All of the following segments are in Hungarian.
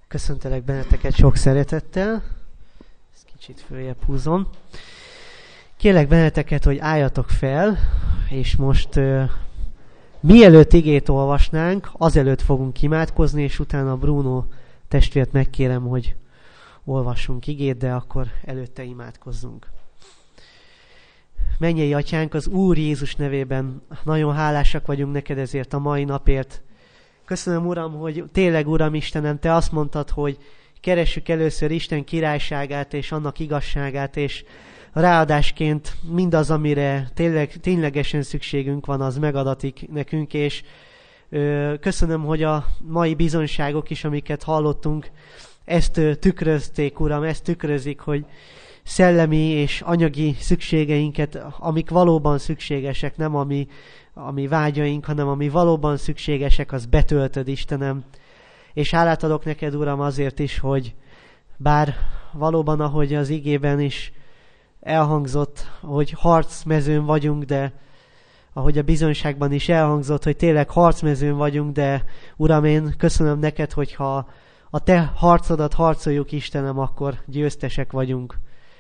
Köszöntelek benneteket sok szeretettel. Ezt kicsit följebb húzom. Kérlek benneteket, hogy álljatok fel, és most mielőtt igét olvasnánk, azelőtt fogunk imádkozni, és utána Bruno testvért megkérem, hogy olvassunk igét, de akkor előtte imádkozzunk. Mennyei Atyánk, az Úr Jézus nevében nagyon hálásak vagyunk neked ezért a mai napért. Köszönöm, Uram, hogy tényleg, Uram Istenem, Te azt mondtad, hogy keressük először Isten királyságát és annak igazságát, és ráadásként mindaz, amire ténylegesen szükségünk van, az megadatik nekünk, és köszönöm, hogy a mai bizonyságok is, amiket hallottunk, ezt tükrözték, Uram, ezt tükrözik, hogy szellemi és anyagi szükségeinket, amik valóban szükségesek, nem ami vágyaink, hanem ami valóban szükségesek, az betöltöd, Istenem. És hálát adok neked, Uram, azért is, hogy bár valóban, ahogy az igében is elhangzott, hogy harcmezőn vagyunk, de ahogy a bizonyságban is elhangzott, hogy tényleg harcmezőn vagyunk, de Uram, én köszönöm neked, hogyha a Te harcodat harcoljuk, Istenem, akkor győztesek vagyunk.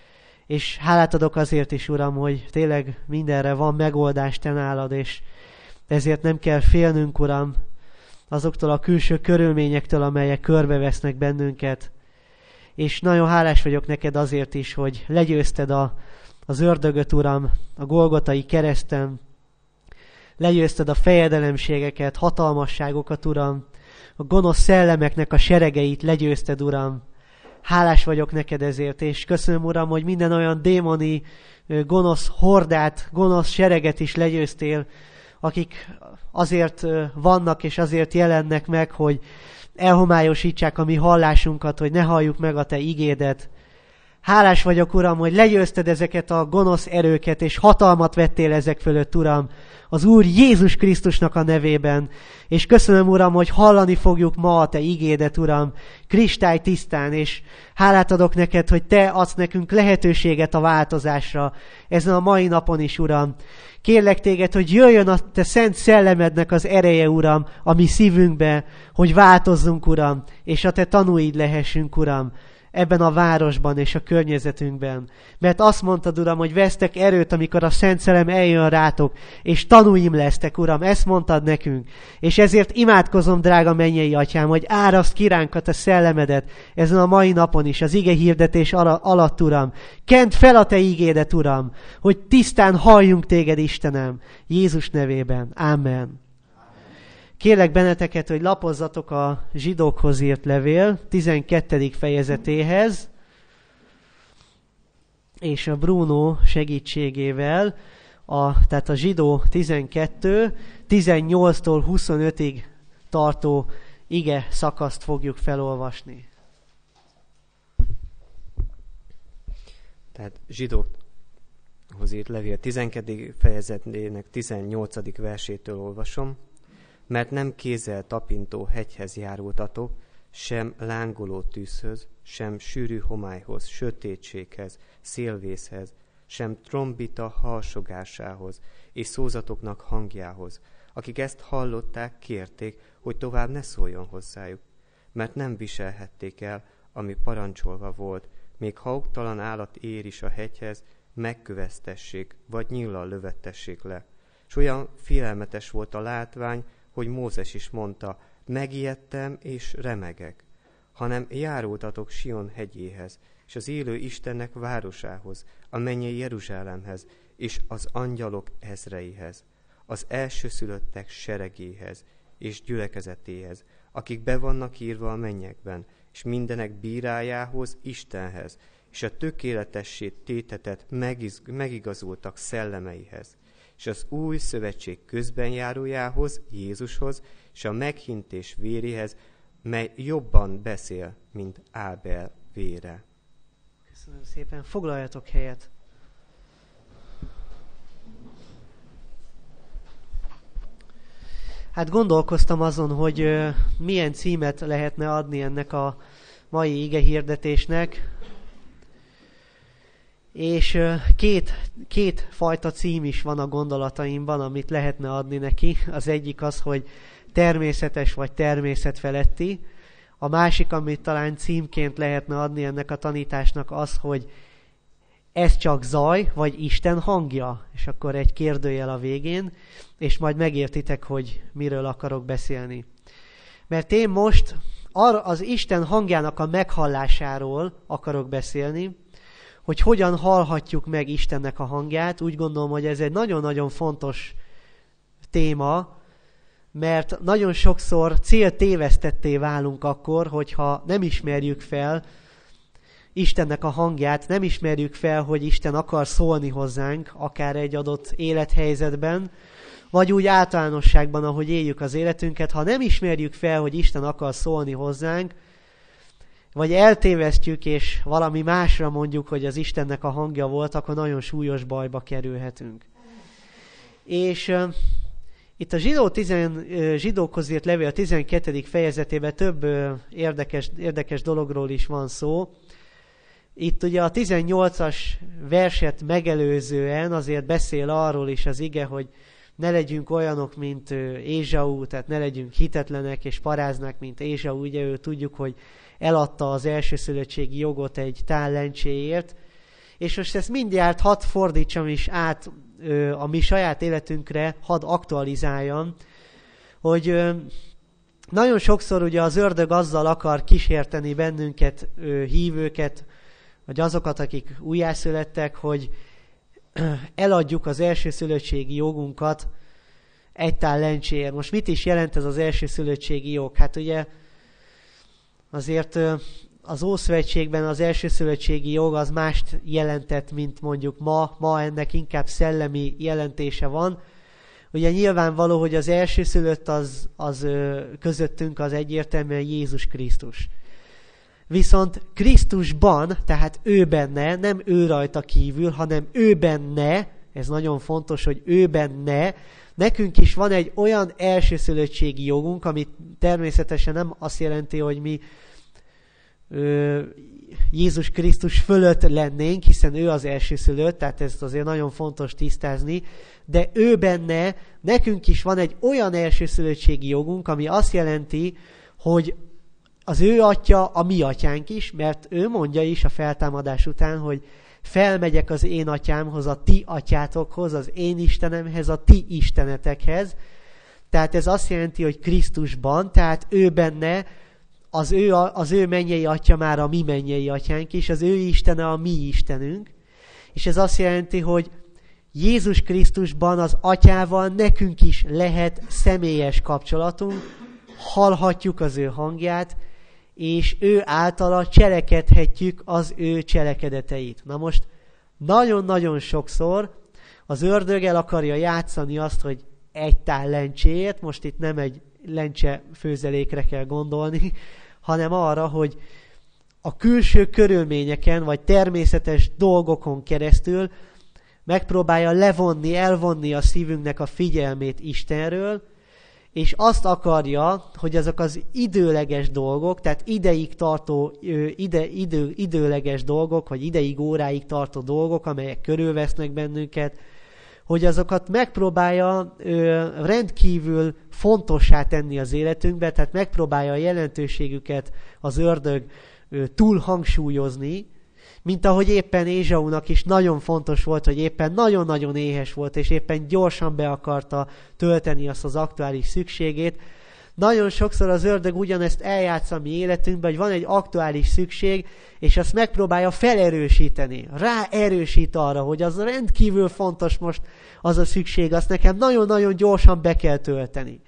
És hálát adok azért is, Uram, hogy tényleg mindenre van megoldás Te nálad, és ezért nem kell félnünk, Uram, azoktól a külső körülményektől, amelyek körbevesznek bennünket. És nagyon hálás vagyok neked azért is, hogy legyőzted az ördögöt, Uram, a Golgotai kereszten, legyőzted a fejedelemségeket, hatalmasságokat, Uram, a gonosz szellemeknek a seregeit legyőzted, Uram. Hálás vagyok neked ezért, és köszönöm, Uram, hogy minden olyan démoni, gonosz hordát, gonosz sereget is legyőztél, akik azért vannak és azért jelennek meg, hogy elhomályosítsák a mi hallásunkat, hogy ne halljuk meg a Te igédet. Hálás vagyok, Uram, hogy legyőzted ezeket a gonosz erőket, és hatalmat vettél ezek fölött, Uram, az Úr Jézus Krisztusnak a nevében. És köszönöm, Uram, hogy hallani fogjuk ma a Te igédet, Uram, kristálytisztán, és hálát adok neked, hogy Te adsz nekünk lehetőséget a változásra ezen a mai napon is, Uram. Kérlek Téged, hogy jöjjön a Te szent szellemednek az ereje, Uram, a mi szívünkbe, hogy változzunk, Uram, és a Te tanúid lehessünk, Uram, ebben a városban és a környezetünkben. Mert azt mondtad, Uram, hogy vesztek erőt, amikor a Szent Szellem eljön rátok, és tanúim lesztek, Uram, ezt mondtad nekünk. És ezért imádkozom, drága mennyei Atyám, hogy áraszt ki ránk a Te szellemedet ezen a mai napon is, az ige hirdetés alatt, Uram. Kent fel a Te igédet, Uram, hogy tisztán halljunk Téged, Istenem, Jézus nevében. Amen. Kérlek benneteket, hogy lapozzatok a Zsidókhoz írt levél 12. fejezetéhez, és a Bruno segítségével, tehát a Zsidó 12, 18-tól 25-ig tartó ige szakaszt fogjuk felolvasni. Tehát Zsidókhoz írt levél 12. fejezetének 18. versétől olvasom. Mert nem kézzel tapintó hegyhez járultatok, sem lángoló tűzhöz, sem sűrű homályhoz, sötétséghez, szélvészhez, sem trombita halsogásához és szózatoknak hangjához. Akik ezt hallották, kérték, hogy tovább ne szóljon hozzájuk, mert nem viselhették el, ami parancsolva volt, még ha oktalan állat ér is a hegyhez, megköveztessék, vagy nyíllal lövettessék le. S olyan félelmetes volt a látvány, hogy Mózes is mondta, megijedtem és remegek, hanem járultatok Sion hegyéhez, és az élő Istennek városához, a mennyei Jeruzsálemhez, és az angyalok ezreihez, az elsőszülöttek seregéhez, és gyülekezetéhez, akik be vannak írva a mennyekben, és mindenek bírájához, Istenhez, és a tökéletessé tétetet megigazultak szellemeihez, és az új szövetség közbenjárójához, Jézushoz, és a meghintés véréhez, mely jobban beszél, mint Ábel vére. Köszönöm szépen. Foglaljatok helyet. Hát gondolkoztam azon, hogy milyen címet lehetne adni ennek a mai igehirdetésnek. És két fajta cím is van a gondolataimban, amit lehetne adni neki. Az egyik az, hogy természetes vagy természetfeletti. A másik, amit talán címként lehetne adni ennek a tanításnak az, hogy ez csak zaj, vagy Isten hangja. És akkor egy kérdőjel a végén, és majd megértitek, hogy miről akarok beszélni. Mert én most az Isten hangjának a meghallásáról akarok beszélni, hogy hogyan hallhatjuk meg Istennek a hangját. Úgy gondolom, hogy ez egy nagyon-nagyon fontos téma, mert nagyon sokszor céltévesztetté válunk akkor, hogyha nem ismerjük fel Istennek a hangját, nem ismerjük fel, hogy Isten akar szólni hozzánk, akár egy adott élethelyzetben, vagy úgy általánosságban, ahogy éljük az életünket. Ha nem ismerjük fel, hogy Isten akar szólni hozzánk, vagy eltévesztjük, és valami másra mondjuk, hogy az Istennek a hangja volt, akkor nagyon súlyos bajba kerülhetünk. És itt a zsidókhoz írt levél 12. fejezetében több érdekes dologról is van szó. Itt ugye a 18-as verset megelőzően azért beszél arról is az ige, hogy ne legyünk olyanok, mint Ézsau, tehát ne legyünk hitetlenek és paráznák, mint Ézsau. Ugye ő tudjuk, hogy eladta az elsőszülöttségi jogot egy tál lencséért. És most ezt mindjárt hadd fordítsam is át a mi saját életünkre, hadd aktualizáljam, hogy nagyon sokszor ugye az ördög azzal akar kísérteni bennünket, hívőket, vagy azokat, akik újjászülettek, hogy eladjuk az elsőszülöttségi jogunkat egy tál lencséért. Most mit is jelent ez az elsőszülöttségi jog? Hát ugye azért az Ószövetségben az elsőszülöttségi jog az mást jelentett, mint mondjuk ma. Ma ennek inkább szellemi jelentése van. Ugye nyilvánvaló, hogy az elsőszülött az közöttünk az egyértelműen Jézus Krisztus. Viszont Krisztusban, tehát ő benne, nem ő rajta kívül, hanem ő benne, ez nagyon fontos, hogy ő benne, nekünk is van egy olyan elsőszülöttségi jogunk, ami természetesen nem azt jelenti, hogy mi Jézus Krisztus fölött lennénk, hiszen ő az elsőszülött, tehát ezt azért nagyon fontos tisztázni, de ő benne, nekünk is van egy olyan elsőszülöttségi jogunk, ami azt jelenti, hogy az ő atya a mi atyánk is, mert ő mondja is a feltámadás után, hogy felmegyek az én atyámhoz, a ti atyátokhoz, az én Istenemhez, a ti istenetekhez. Tehát ez azt jelenti, hogy Krisztusban, tehát ő benne, az ő mennyei atya már a mi mennyei atyánk is, az ő Istene a mi Istenünk. És ez azt jelenti, hogy Jézus Krisztusban az atyával nekünk is lehet személyes kapcsolatunk, hallhatjuk az ő hangját, és ő általa cselekedhetjük az ő cselekedeteit. Na most nagyon-nagyon sokszor az ördög el akarja játszani azt, hogy egy tál lencséért, most itt nem egy lencse főzelékre kell gondolni, hanem arra, hogy a külső körülményeken, vagy természetes dolgokon keresztül megpróbálja elvonni a szívünknek a figyelmét Istenről, és azt akarja, hogy azok az időleges dolgok, tehát ideig tartó, időleges dolgok, vagy ideig, óráig tartó dolgok, amelyek körülvesznek bennünket, hogy azokat megpróbálja rendkívül fontossá tenni az életünkbe, tehát megpróbálja a jelentőségüket az ördög túl hangsúlyozni, mint ahogy éppen Ézsaunak is nagyon fontos volt, hogy éppen nagyon-nagyon éhes volt, és éppen gyorsan be akarta tölteni azt az aktuális szükségét. Nagyon sokszor az ördög ugyanezt eljátsza a mi életünkben, hogy van egy aktuális szükség, és azt megpróbálja felerősíteni. Ráerősít arra, hogy az rendkívül fontos most az a szükség, azt nekem nagyon-nagyon gyorsan be kell tölteni.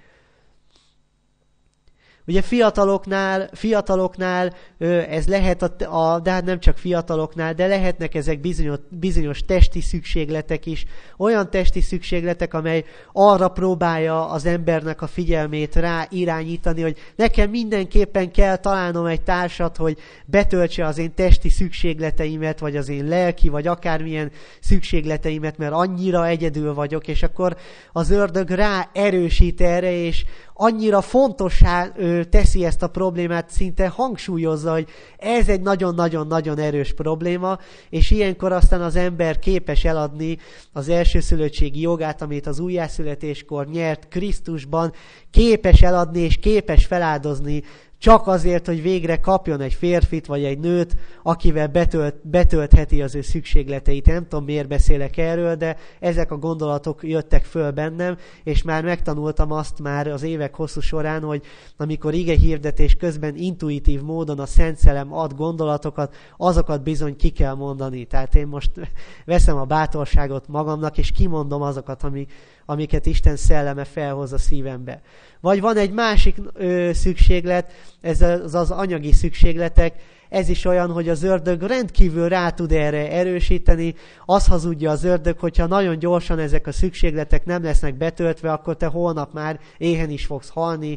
Ugye fiataloknál ez lehet, de hát nem csak fiataloknál, de lehetnek ezek bizonyos testi szükségletek is, olyan testi szükségletek, amely arra próbálja az embernek a figyelmét rá irányítani, hogy nekem mindenképpen kell találnom egy társat, hogy betöltse az én testi szükségleteimet, vagy az én lelki, vagy akármilyen szükségleteimet, mert annyira egyedül vagyok, és akkor az ördög rá erősít erre, és annyira fontossá teszi ezt a problémát, szinte hangsúlyozza, hogy ez egy nagyon-nagyon-nagyon erős probléma, és ilyenkor aztán az ember képes eladni az elsőszülöttségi jogát, amit az újjászületéskor nyert Krisztusban, képes eladni és képes feláldozni csak azért, hogy végre kapjon egy férfit vagy egy nőt, akivel betöltheti az ő szükségleteit. Nem tudom, miért beszélek erről, de ezek a gondolatok jöttek föl bennem, és már megtanultam azt már az évek hosszú során, hogy amikor ige hirdetés közben intuitív módon a Szent Szellem ad gondolatokat, azokat bizony ki kell mondani. Tehát én most veszem a bátorságot magamnak, és kimondom azokat, amiket Isten szelleme felhoz a szívembe. Vagy van egy másik szükséglet, ez az anyagi szükségletek, ez is olyan, hogy az ördög rendkívül rá tud erre erősíteni. Azt hazudja az ördög, hogyha nagyon gyorsan ezek a szükségletek nem lesznek betöltve, akkor te holnap már éhen is fogsz halni,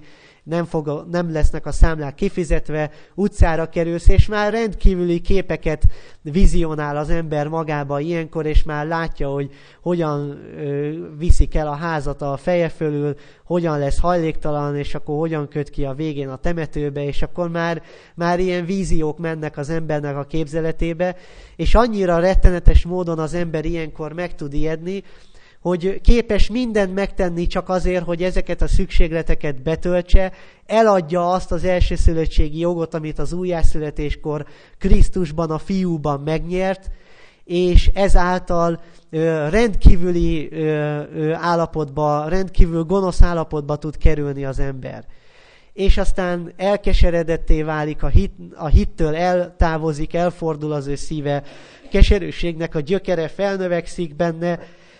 nem lesznek a számlák kifizetve, utcára kerülsz, és már rendkívüli képeket vizionál az ember magába ilyenkor, és már látja, hogy hogyan viszik el a házat a feje fölül, hogyan lesz hajléktalan, és akkor hogyan köt ki a végén a temetőbe, és akkor már ilyen víziók mennek az embernek a képzeletébe, és annyira rettenetes módon az ember ilyenkor meg tud ijedni, hogy képes mindent megtenni csak azért, hogy ezeket a szükségleteket betöltse, eladja azt az elsőszülöttségi jogot, amit az újjászületéskor Krisztusban, a Fiúban megnyert, és ezáltal rendkívüli állapotba, rendkívül gonosz állapotba tud kerülni az ember. És aztán elkeseredetté válik, a hittől eltávozik, elfordul az ő szíve, keserűségnek a gyökere felnövekszik benne,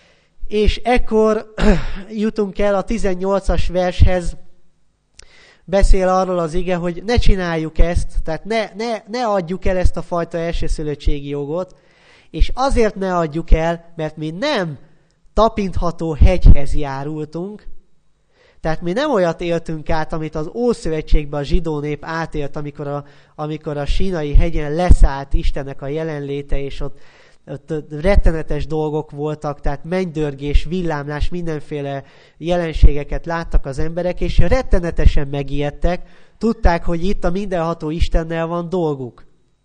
és ekkor jutunk el a 18-as vershez, beszél arról az ige, hogy ne csináljuk ezt, tehát ne adjuk el ezt a fajta elsőszülöttségi jogot, és azért ne adjuk el, mert mi nem tapintható hegyhez járultunk, tehát mi nem olyat éltünk át, amit az Ószövetségben a zsidó nép átélt, amikor a Sínai hegyen leszállt Istennek a jelenléte, és ott rettenetes dolgok voltak, tehát mennydörgés, villámlás, mindenféle jelenségeket láttak az emberek, és rettenetesen megijedtek, tudták, hogy itt a mindenható Istennel van dolguk.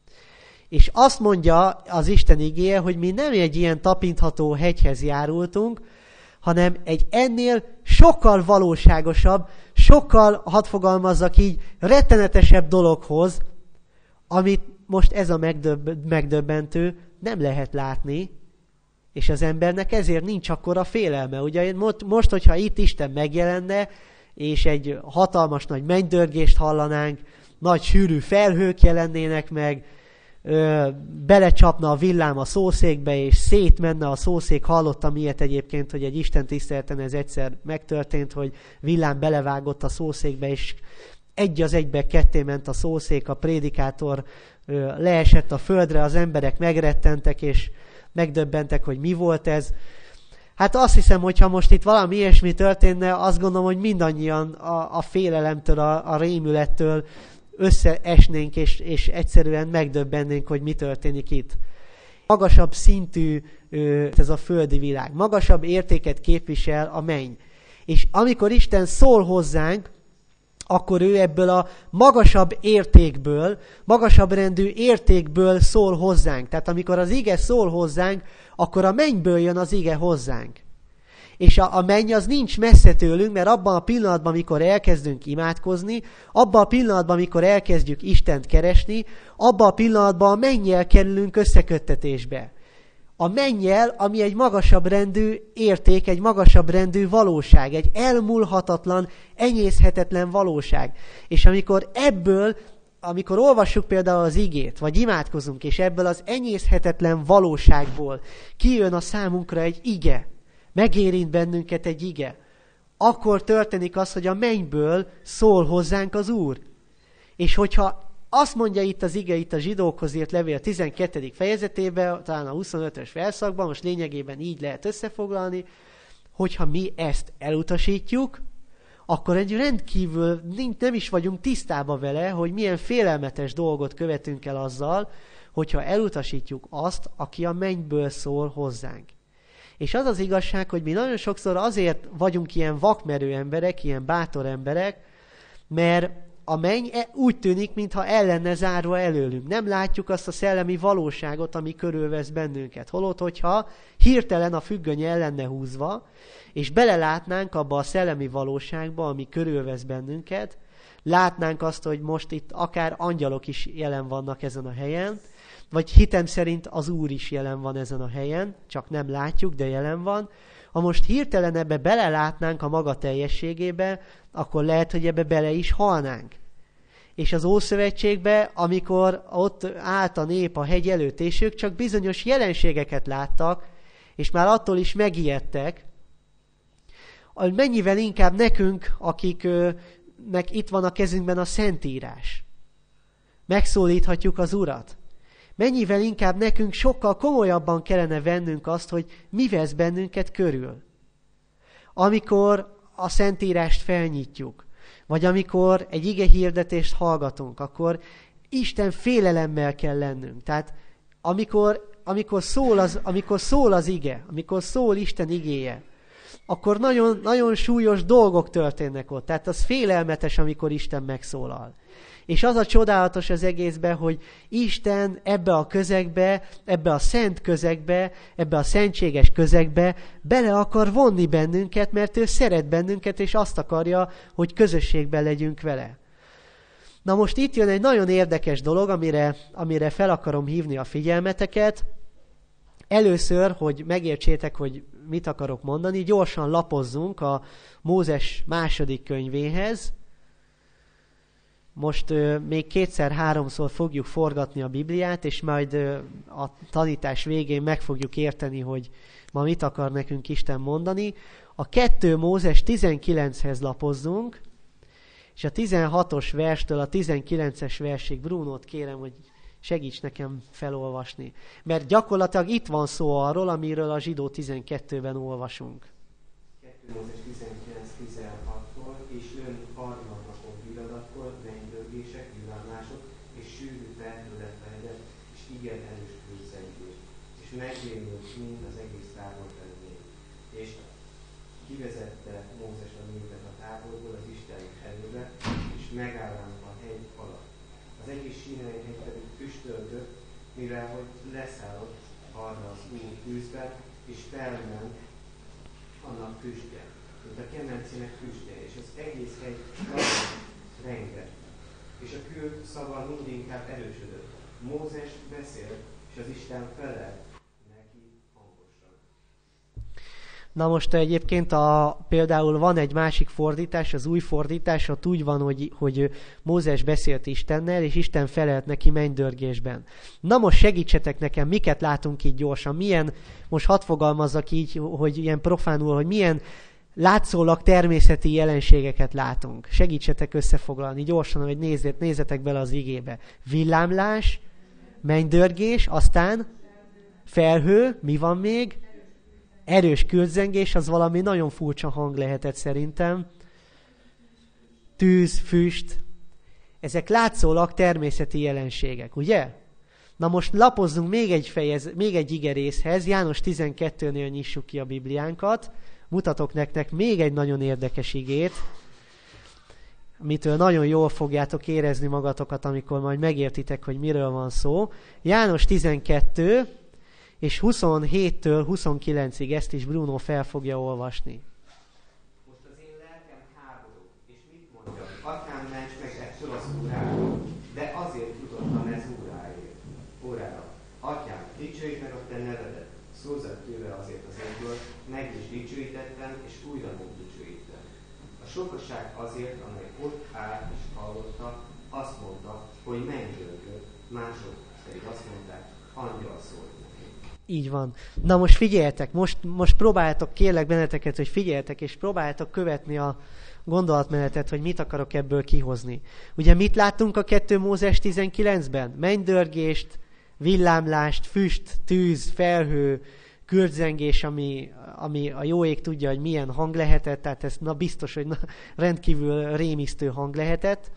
És azt mondja az Isten igéje, hogy mi nem egy ilyen tapintható hegyhez járultunk, hanem egy ennél sokkal valóságosabb, sokkal, hadd fogalmazzak így, rettenetesebb dologhoz, amit most ez a megdöbbentő, nem lehet látni, és az embernek ezért nincs akkora félelme. Ugye most, hogyha itt Isten megjelenne, és egy hatalmas nagy mennydörgést hallanánk, nagy sűrű felhők jelennének meg, belecsapna a villám a szószékbe, és szétmenne a szószék. Hallottam ilyet egyébként, hogy egy Isten tiszteleten ez egyszer megtörtént, hogy villám belevágott a szószékbe, és egy az egybe ketté ment a szószék, a prédikátor leesett a földre, az emberek megrettentek, és megdöbbentek, hogy mi volt ez. Hát azt hiszem, hogyha most itt valami ilyesmi történne, azt gondolom, hogy mindannyian a félelemtől, a rémülettől összeesnénk, és egyszerűen megdöbbennénk, hogy mi történik itt. Magasabb szintű ez a földi világ, magasabb értéket képvisel a menny. És amikor Isten szól hozzánk, akkor ő ebből a magasabb értékből, magasabb rendű értékből szól hozzánk. Tehát amikor az ige szól hozzánk, akkor a mennyből jön az ige hozzánk. És a menny az nincs messze tőlünk, mert abban a pillanatban, amikor elkezdünk imádkozni, abban a pillanatban, amikor elkezdjük Istent keresni, abban a pillanatban a mennyel kerülünk összeköttetésbe. A mennyel, ami egy magasabb rendű érték, egy magasabb rendű valóság, egy elmúlhatatlan, enyészhetetlen valóság. És amikor olvassuk például az igét, vagy imádkozunk, és ebből az enyészhetetlen valóságból kijön a számunkra egy ige, megérint bennünket egy ige, akkor történik az, hogy a mennyből szól hozzánk az Úr. És hogyha azt mondja itt az ige, itt a zsidókhoz írt levél 12. fejezetében, talán a 25-ös verszakban, most lényegében így lehet összefoglalni, hogyha mi ezt elutasítjuk, akkor egy rendkívül nem is vagyunk tisztában vele, hogy milyen félelmetes dolgot követünk el azzal, hogyha elutasítjuk azt, aki a mennyből szól hozzánk. És az az igazság, hogy mi nagyon sokszor azért vagyunk ilyen vakmerő emberek, ilyen bátor emberek, mert a menny úgy tűnik, mintha el lenne zárva előlünk. Nem látjuk azt a szellemi valóságot, ami körülvesz bennünket. Holott, hogyha hirtelen a függöny el lenne húzva, és belelátnánk abba a szellemi valóságba, ami körülvesz bennünket, látnánk azt, hogy most itt akár angyalok is jelen vannak ezen a helyen, vagy hitem szerint az Úr is jelen van ezen a helyen, csak nem látjuk, de jelen van. Ha most hirtelen ebbe belelátnánk a maga teljességébe, akkor lehet, hogy ebbe bele is halnánk. És az Ószövetségben, amikor ott állt a nép a hegy előtt, és ők csak bizonyos jelenségeket láttak, és már attól is megijedtek, mennyivel inkább nekünk, akiknek itt van a kezünkben a Szentírás. Megszólíthatjuk az Urat. Mennyivel inkább nekünk sokkal komolyabban kellene vennünk azt, hogy mi vesz bennünket körül. Amikor a Szentírást felnyitjuk, vagy amikor egy ige hirdetést hallgatunk, akkor Isten félelemmel kell lennünk. Tehát amikor szól az ige, amikor szól Isten igéje, akkor nagyon, nagyon súlyos dolgok történnek ott. Tehát az félelmetes, amikor Isten megszólal. És az a csodálatos az egészben, hogy Isten ebbe a közegbe, ebbe a szent közegbe, ebbe a szentséges közegbe bele akar vonni bennünket, mert ő szeret bennünket, és azt akarja, hogy közösségben legyünk vele. Na most itt jön egy nagyon érdekes dolog, amire fel akarom hívni a figyelmeteket. Először, hogy megértsétek, hogy mit akarok mondani, gyorsan lapozzunk a Mózes második könyvéhez. Most még 2-3-szor fogjuk forgatni a Bibliát, és majd a tanítás végén meg fogjuk érteni, hogy ma mit akar nekünk Isten mondani. A 2 Mózes 19-hez lapozzunk, és a 16-os verstől a 19-es versig Brunót kérem, hogy segíts nekem felolvasni. Mert gyakorlatilag itt van szó arról, amiről a Zsidó 12-ben olvasunk. 2 Mózes 19-16-tól, és ön harmadnapon viradatkor, mennydörgések, villámlások, és sűrű felhőlet lehetett, és igen erős kőzengés. És megrémült mind az egész tábor felé. És kivezette Mózes a népet a táborból az Isten előre, és megállánt a hegy alatt. Az egész Sínai hegy pedig füstölgött, mivel hogy leszállott arra az új tűzbe, és felment annak füstje, mint a kemencének füstje, és az egész hegy rengett. És a kő szava mindinkább erősödött. Mózes beszélt, és az Isten felelt neki hangosan. Na most egyébként például van egy másik fordítás, az új fordítás, ott úgy van, hogy Mózes beszélt Istennel, és Isten felelt neki mennydörgésben. Na most segítsetek nekem, miket látunk így gyorsan, most hadd fogalmazzak így, hogy ilyen profánul, hogy milyen látszólag természeti jelenségeket látunk. Segítsetek összefoglalni gyorsan, hogy nézzetek bele az igébe. Villámlás, mennydörgés, aztán felhő, mi van még? Erős kőzengés, az valami nagyon furcsa hang lehetett szerintem. Tűz, füst. Ezek látszólag természeti jelenségek, ugye? Na most lapozzunk még egy igerészhez. János 12-nél nyissuk ki a Bibliánkat. Mutatok nektek még egy nagyon érdekes igét, amitől nagyon jól fogjátok érezni magatokat, amikor majd megértitek, hogy miről van szó. János 12, és 27-től 29-ig ezt is Bruno fel fogja olvasni. Most az én lelkem háború, és mit mondjam? Atyám, ments meg ettől az óráról, de azért jutottam ez órára. Atyám, dicsőítsd meg a te nevedet, szózzad tőle azért az égből, meg is dicsőítettem, és újra megdicsőítem. A sokaság azért, amely ott állt és hallotta, azt mondta, hogy mennydörgött, mások pedig azt mondták, angyal szólt. Így van. Na most figyeljetek, most próbáljátok, kérlek benneteket, hogy figyeljetek, és próbáljátok követni a gondolatmenetet, hogy mit akarok ebből kihozni. Ugye mit láttunk a 2 Mózes 19-ben? Mennydörgést, villámlást, füst, tűz, felhő, kürtzengés, ami a jó ég tudja, hogy milyen hang lehetett, tehát ez biztos, hogy rendkívül rémisztő hang lehetett.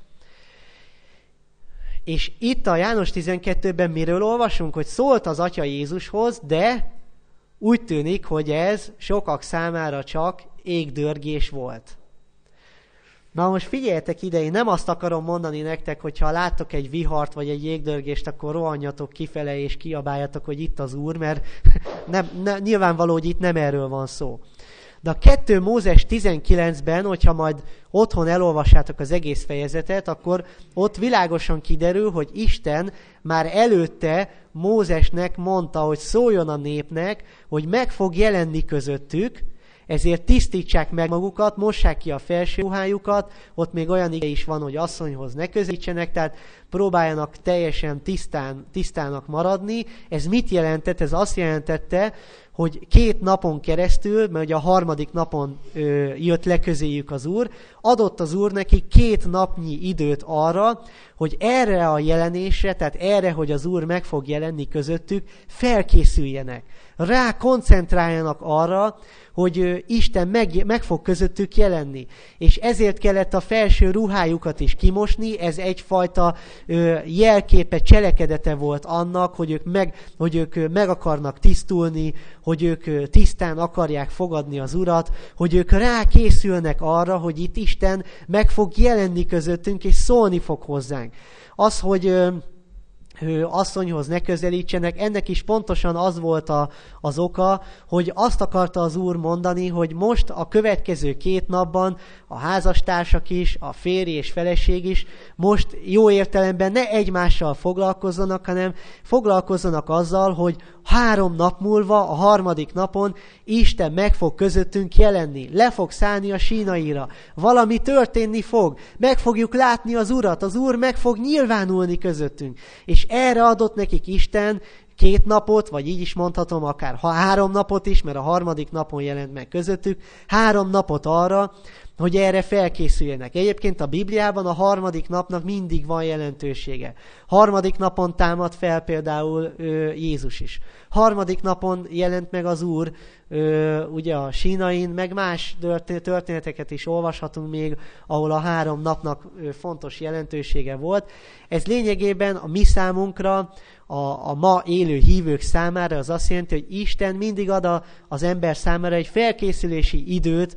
És itt a János 12-ben miről olvasunk? Hogy szólt az Atya Jézushoz, de úgy tűnik, hogy ez sokak számára csak égdörgés volt. Na most figyeljetek ide, én nem azt akarom mondani nektek, hogy ha láttok egy vihart vagy egy jégdörgést, akkor rohanjatok kifele és kiabáljatok, hogy itt az Úr, mert nyilvánvaló, hogy itt nem erről van szó. De a 2 Mózes 19-ben, hogyha majd otthon elolvassátok az egész fejezetet, akkor ott világosan kiderül, hogy Isten már előtte Mózesnek mondta, hogy szóljon a népnek, hogy meg fog jelenni közöttük, ezért tisztítsák meg magukat, mossák ki a felső ruhájukat, ott még olyan ige is van, hogy asszonyhoz ne közelítsenek, tehát próbáljanak teljesen tisztának maradni. Ez mit jelentett? Ez azt jelentette, hogy 2 napon keresztül, mert ugye a 3. napon jött le közéjük az Úr, adott az Úr nekik 2 napnyi időt arra, hogy erre a jelenésre, tehát erre, hogy az Úr meg fog jelenni közöttük, felkészüljenek. Rá koncentráljanak arra, hogy Isten meg fog közöttük jelenni. És ezért kellett a felső ruhájukat is kimosni, ez egyfajta jelképe, cselekedete volt annak, hogy ők meg akarnak tisztulni, hogy ők tisztán akarják fogadni az Urat, hogy ők rákészülnek arra, hogy itt Isten meg fog jelenni közöttünk, és szólni fog hozzánk. Az, hogy asszonyhoz ne közelítsenek, ennek is pontosan az volt az oka, hogy azt akarta az Úr mondani, hogy most a következő 2 napban a házastársak is, a férj és feleség is most jó értelemben ne egymással foglalkozzanak, hanem foglalkozzanak azzal, hogy 3 nap múlva, a 3. napon Isten meg fog közöttünk jelenni, le fog szállni a Sínaira, valami történni fog, meg fogjuk látni az Urat, az Úr meg fog nyilvánulni közöttünk. És erre adott nekik Isten 2 napot, vagy így is mondhatom, akár 3 napot is, mert a 3. napon jelent meg közöttük, 3 napot arra, hogy erre felkészüljenek. Egyébként a Bibliában a 3. napnak mindig van jelentősége. 3. napon támad fel például Jézus is. 3. napon jelent meg az Úr, ugye a Sínain, meg más történeteket is olvashatunk még, ahol a 3 napnak fontos jelentősége volt. Ez lényegében a mi számunkra, a ma élő hívők számára az azt jelenti, hogy Isten mindig ad az ember számára egy felkészülési időt,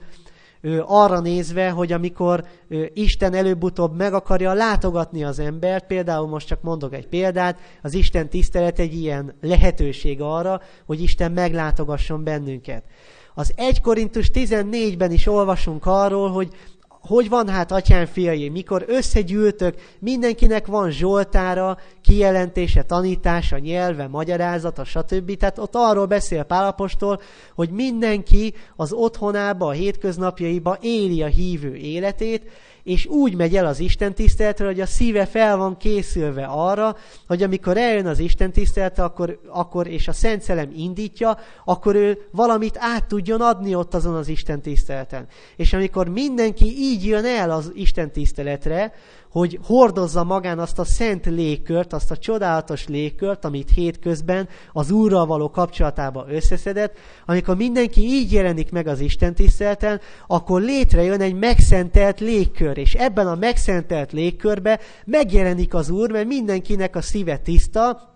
arra nézve, hogy amikor Isten előbb-utóbb meg akarja látogatni az embert, például most csak mondok egy példát, az Isten tisztelet egy ilyen lehetőség arra, hogy Isten meglátogasson bennünket. Az 1 Korintus 14-ben is olvasunk arról, hogy van hát atyám fiai, mikor összegyűltök, mindenkinek van zsoltára, kijelentése, tanítása, nyelve, magyarázata, stb. Tehát ott arról beszél Pál apostol, hogy mindenki az otthonába, a hétköznapjaiba éli a hívő életét, és úgy megy el az Isten tiszteletre, hogy a szíve fel van készülve arra, hogy amikor eljön az Isten tiszteletre, akkor és a Szent Szellem indítja, akkor ő valamit át tudjon adni ott azon az Isten tiszteleten. És amikor mindenki így jön el az Isten tiszteletre, hogy hordozza magán azt a szent légkört, azt a csodálatos légkört, amit hétközben az Úrral való kapcsolatában összeszedett, amikor mindenki így jelenik meg az Isten tiszteleten, akkor létrejön egy megszentelt légkör, és ebben a megszentelt légkörben megjelenik az Úr, mert mindenkinek a szíve tiszta,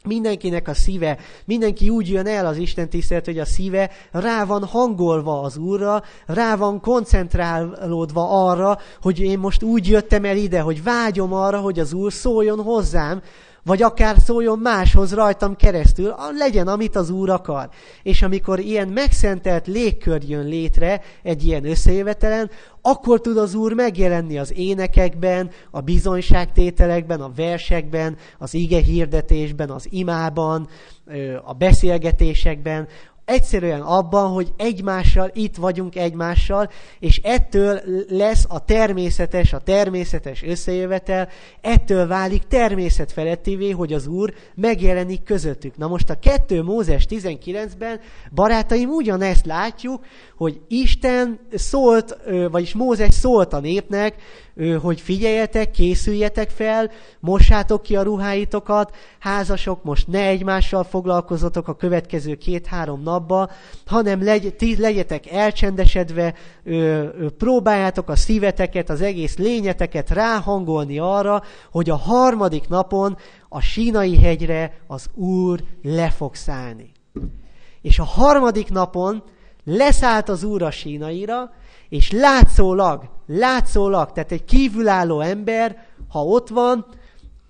mindenki úgy jön el az Isten tisztelet, hogy a szíve rá van hangolva az Úrra, rá van koncentrálódva arra, hogy én most úgy jöttem el ide, hogy vágyom arra, hogy az Úr szóljon hozzám, vagy akár szóljon máshoz rajtam keresztül, legyen, amit az Úr akar. És amikor ilyen megszentelt légkör jön létre egy ilyen összejövetelen, akkor tud az Úr megjelenni az énekekben, a bizonyságtételekben, a versekben, az ige hirdetésben, az imában, a beszélgetésekben, egyszerűen abban, hogy itt vagyunk egymással, és ettől lesz a természetes összejövetel, ettől válik természetfelettivé, hogy az Úr megjelenik közöttük. Na most a 2 Mózes 19-ben, barátaim, ugyanezt látjuk, hogy Isten szólt, vagyis Mózes szólt a népnek, hogy figyeljetek, készüljetek fel, mossátok ki a ruháitokat, házasok, most ne egymással foglalkozzatok a következő 2-3 napba, hanem legyetek elcsendesedve, próbáljátok a szíveteket, az egész lényeteket ráhangolni arra, hogy a 3. napon a Sínai hegyre az Úr le fog szállni. És a 3. napon leszállt az Úr a Sínaira, és látszólag, tehát egy kívülálló ember, ha ott van,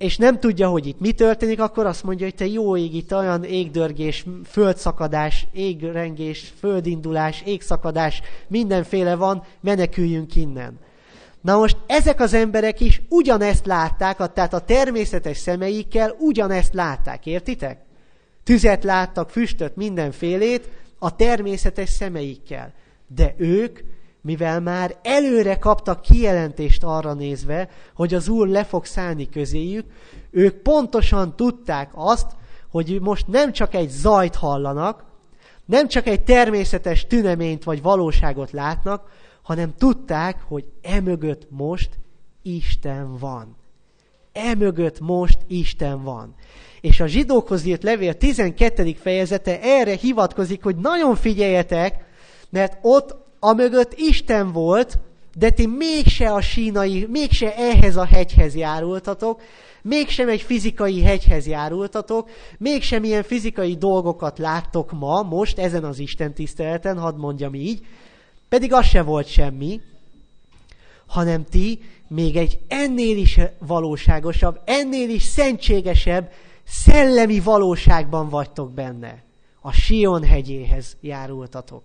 és nem tudja, hogy itt mi történik, akkor azt mondja, hogy te jó ég, itt olyan égdörgés, földszakadás, égrengés, földindulás, égszakadás, mindenféle van, meneküljünk innen. Na most ezek az emberek is ugyanezt látták, tehát a természetes szemeikkel ugyanezt látták, értitek? Tüzet láttak, füstöt, mindenfélét a természetes szemeikkel. De ők, mivel már előre kaptak kijelentést arra nézve, hogy az Úr le fog szállni közéjük, ők pontosan tudták azt, hogy most nem csak egy zajt hallanak, nem csak egy természetes tüneményt vagy valóságot látnak, hanem tudták, hogy emögött most Isten van. Emögött most Isten van. És a zsidókhoz írt levél 12. fejezete erre hivatkozik, hogy nagyon figyeljetek, mert ott amögött Isten volt, de ti mégse ehhez a hegyhez járultatok, mégsem egy fizikai hegyhez járultatok, mégsem ilyen fizikai dolgokat láttok ma, most ezen az Isten tiszteleten, hadd mondjam így, pedig az se volt semmi, hanem ti még egy ennél is valóságosabb, ennél is szentségesebb, szellemi valóságban vagytok benne. A Sion hegyéhez járultatok.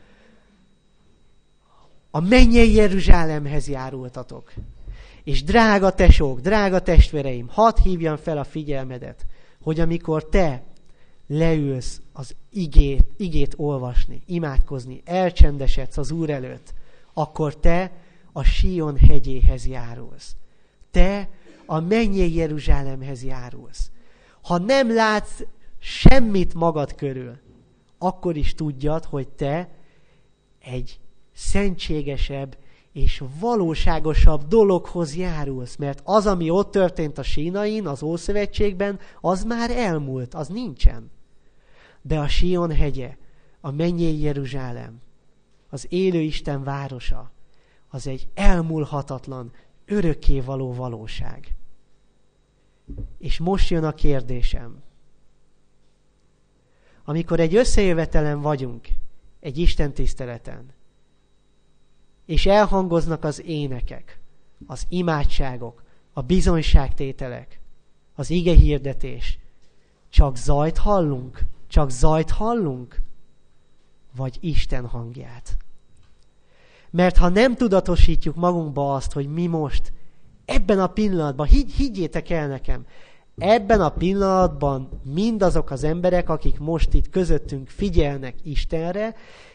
A mennyei Jeruzsálemhez járultatok. És drága tesók, drága testvéreim, hadd hívjam fel a figyelmedet, hogy amikor te leülsz az igét olvasni, imádkozni, elcsendesedsz az Úr előtt, akkor te a Sion hegyéhez járulsz. Te a mennyei Jeruzsálemhez járulsz. Ha nem látsz semmit magad körül, akkor is tudjad, hogy te egy szentségesebb és valóságosabb dologhoz járulsz, mert az, ami ott történt a Sínain, az Ószövetségben, az már elmúlt, az nincsen. De a Sion hegye, a mennyei Jeruzsálem, az élő Isten városa, az egy elmúlhatatlan, örökkévaló valóság. És most jön a kérdésem. Amikor egy összejövetelen vagyunk, egy Isten tiszteleten, és elhangoznak az énekek, az imádságok, a bizonyságtételek, az igehirdetés, csak zajt hallunk? Csak zajt hallunk? Vagy Isten hangját? Mert ha nem tudatosítjuk magunkba azt, hogy mi most, ebben a pillanatban, higgyétek el nekem, ebben a pillanatban mindazok az emberek, akik most itt közöttünk figyelnek Istenre,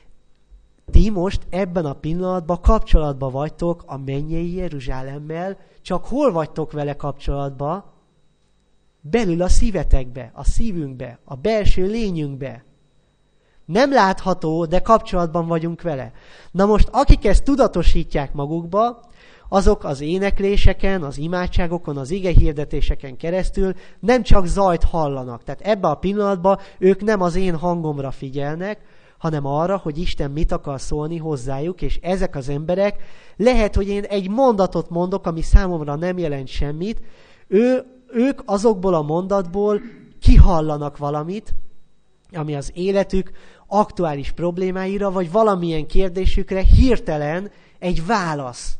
ti most ebben a pillanatban kapcsolatban vagytok a mennyei Jeruzsálemmel, csak hol vagytok vele kapcsolatban? Belül a szívetekbe, a szívünkbe, a belső lényünkbe. Nem látható, de kapcsolatban vagyunk vele. Na most, akik ezt tudatosítják magukba, azok az énekléseken, az imádságokon, az igehirdetéseken keresztül nem csak zajt hallanak. Tehát ebben a pillanatban ők nem az én hangomra figyelnek, hanem arra, hogy Isten mit akar szólni hozzájuk, és ezek az emberek, lehet, hogy én egy mondatot mondok, ami számomra nem jelent semmit, ők azokból a mondatból kihallanak valamit, ami az életük aktuális problémáira, vagy valamilyen kérdésükre hirtelen egy válasz.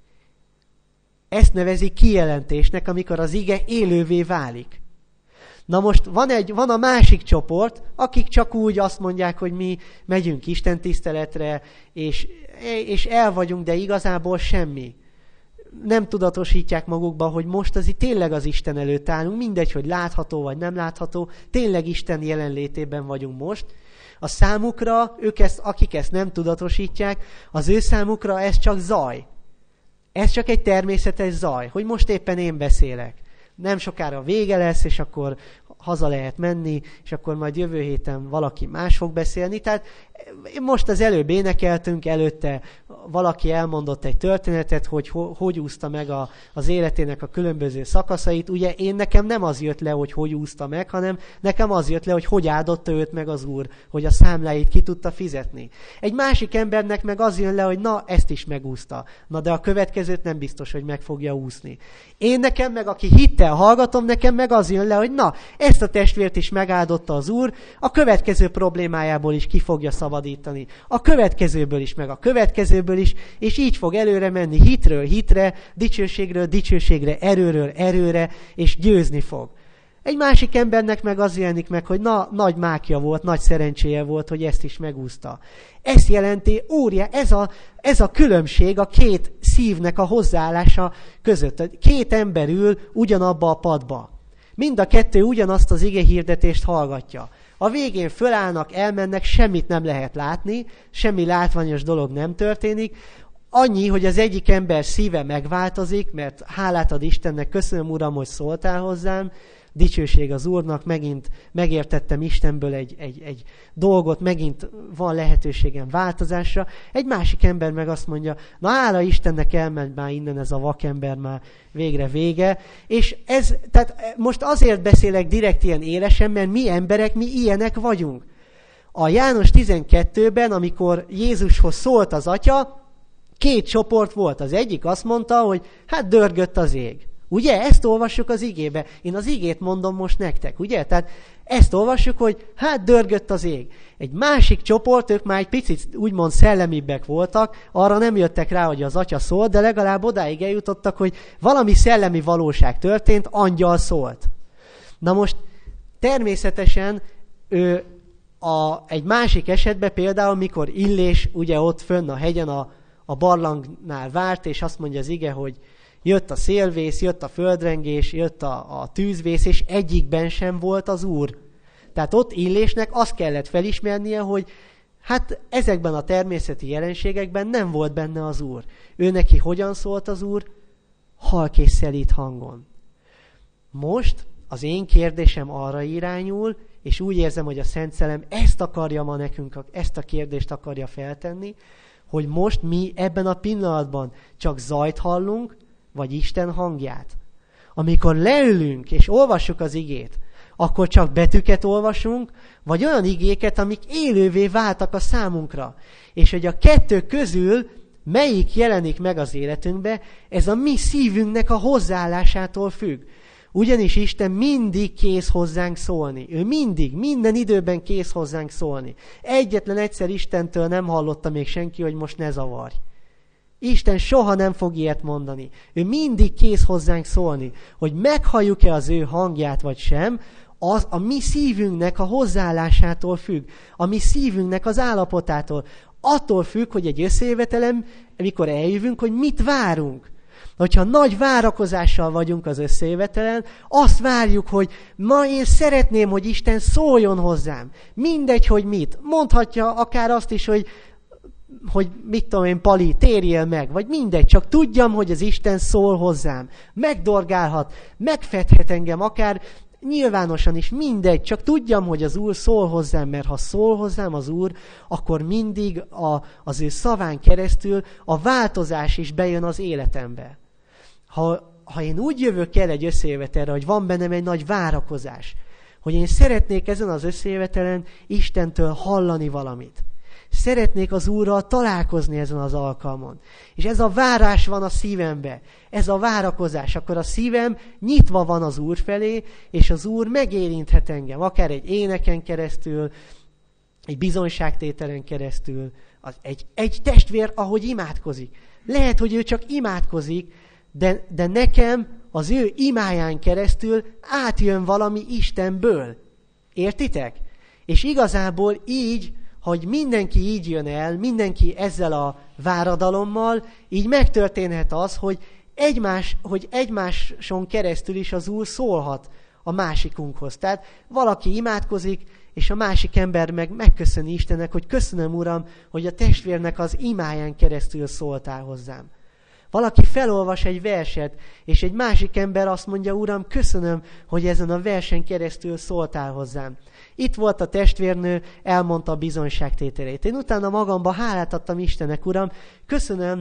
Ezt nevezik kijelentésnek, amikor az ige élővé válik. Na most van a másik csoport, akik csak úgy azt mondják, hogy mi megyünk istentiszteletre, és el vagyunk, de igazából semmi. Nem tudatosítják magukba, hogy most az itt tényleg az Isten előtt állunk, mindegy, hogy látható vagy nem látható, tényleg Isten jelenlétében vagyunk most. A számukra, akik ezt nem tudatosítják, az ő számukra ez csak zaj. Ez csak egy természetes zaj, hogy most éppen én beszélek. Nem sokára vége lesz, és akkor haza lehet menni, és akkor majd jövő héten valaki más fog beszélni. Tehát most az előbb énekeltünk, előtte valaki elmondott egy történetet, hogy úszta meg az életének a különböző szakaszait. Ugye nekem nem az jött le, hogy úszta meg, hanem nekem az jött le, hogy áldotta őt meg az Úr, hogy a számláit ki tudta fizetni. Egy másik embernek meg az jön le, hogy na, ezt is megúszta. Na, de a következőt nem biztos, hogy meg fogja úszni. Én nekem meg, aki hittel hallgatom, nekem meg az jön le, hogy na, ezt ezt a testvért is megáldotta az Úr, a következő problémájából is ki fogja szabadítani. A következőből is, meg a következőből is, és így fog előre menni hitről hitre, dicsőségről dicsőségre, erőről erőre, és győzni fog. Egy másik embernek meg az jelenik meg, hogy nagy mákja volt, nagy szerencséje volt, hogy ezt is megúszta. Ezt jelenti, ez a különbség a két szívnek a hozzáállása között. Két ember ül ugyanabba a padba. Mind a kettő ugyanazt az igehirdetést hallgatja. A végén fölállnak, elmennek, semmit nem lehet látni, semmi látványos dolog nem történik. Annyi, hogy az egyik ember szíve megváltozik, mert hálát ad Istennek, köszönöm Uram, hogy szóltál hozzám, dicsőség az Úrnak, megint megértettem Istenből egy dolgot, megint van lehetőségem változásra. Egy másik ember meg azt mondja, na hála Istennek, elment már innen ez a vakember, már végre vége. És tehát most azért beszélek direkt ilyen élesen, mert mi emberek, mi ilyenek vagyunk. A János 12-ben, amikor Jézushoz szólt az Atya, két csoport volt. Az egyik azt mondta, hogy hát dörgött az ég. Ugye? Ezt olvassuk az igébe. Én az igét mondom most nektek, ugye? Tehát ezt olvassuk, hogy hát dörgött az ég. Egy másik csoport, ők már egy picit úgymond szellemibbek voltak, arra nem jöttek rá, hogy az Atya szólt, de legalább odáig eljutottak, hogy valami szellemi valóság történt, angyal szólt. Na most természetesen egy másik esetben például, mikor Illés ugye ott fönn a hegyen a barlangnál várt, és azt mondja az ige, hogy jött a szélvész, jött a földrengés, jött a tűzvész, és egyikben sem volt az Úr. Tehát ott Illésnek azt kellett felismernie, hogy hát ezekben a természeti jelenségekben nem volt benne az Úr. Ő neki hogyan szólt az Úr? Halk és szelíd hangon. Most az én kérdésem arra irányul, és úgy érzem, hogy a Szent Szellem ezt akarja ma nekünk, ezt a kérdést akarja feltenni, hogy most mi ebben a pillanatban csak zajt hallunk, vagy Isten hangját. Amikor leülünk és olvassuk az igét, akkor csak betűket olvasunk, vagy olyan igéket, amik élővé váltak a számunkra. És hogy a kettő közül melyik jelenik meg az életünkbe, ez a mi szívünknek a hozzáállásától függ. Ugyanis Isten mindig kész hozzánk szólni. Ő mindig, minden időben kész hozzánk szólni. Egyetlen egyszer Istentől nem hallotta még senki, hogy most ne zavarj. Isten soha nem fog ilyet mondani. Ő mindig kész hozzánk szólni. Hogy meghalljuk-e az ő hangját vagy sem, az a mi szívünknek a hozzáállásától függ. A mi szívünknek az állapotától. Attól függ, hogy egy összejövetelem, amikor eljövünk, hogy mit várunk. Hogyha nagy várakozással vagyunk az összejövetelen, azt várjuk, hogy ma én szeretném, hogy Isten szóljon hozzám. Mindegy, hogy mit. Mondhatja akár azt is, hogy mit tudom én, Pali, térjél meg, vagy mindegy, csak tudjam, hogy az Isten szól hozzám. Megdorgálhat, megfedhet engem, akár nyilvánosan is, mindegy, csak tudjam, hogy az Úr szól hozzám, mert ha szól hozzám az Úr, akkor mindig az ő szaván keresztül a változás is bejön az életembe. Ha én úgy jövök el egy összejövetelre, hogy van bennem egy nagy várakozás, hogy én szeretnék ezen az összejövetelen Istentől hallani valamit. Szeretnék az Úrral találkozni ezen az alkalmon. És ez a várás van a szívembe, ez a várakozás, akkor a szívem nyitva van az Úr felé, és az Úr megérinthet engem, akár egy éneken keresztül, egy bizonyságtételen keresztül, egy testvér, ahogy imádkozik. Lehet, hogy ő csak imádkozik, de nekem az ő imáján keresztül átjön valami Istenből. Értitek? És igazából így, hogy mindenki így jön el, mindenki ezzel a váradalommal, így megtörténhet az, hogy egymáson keresztül is az Úr szólhat a másikunkhoz. Tehát valaki imádkozik, és a másik ember meg megköszöni Istennek, hogy köszönöm, Uram, hogy a testvérnek az imáján keresztül szóltál hozzám. Valaki felolvas egy verset, és egy másik ember azt mondja, Uram, köszönöm, hogy ezen a versen keresztül szóltál hozzám. Itt volt a testvérnő, elmondta a bizonyságtételét. Én utána magamba hálát adtam Istennek, Uram, köszönöm,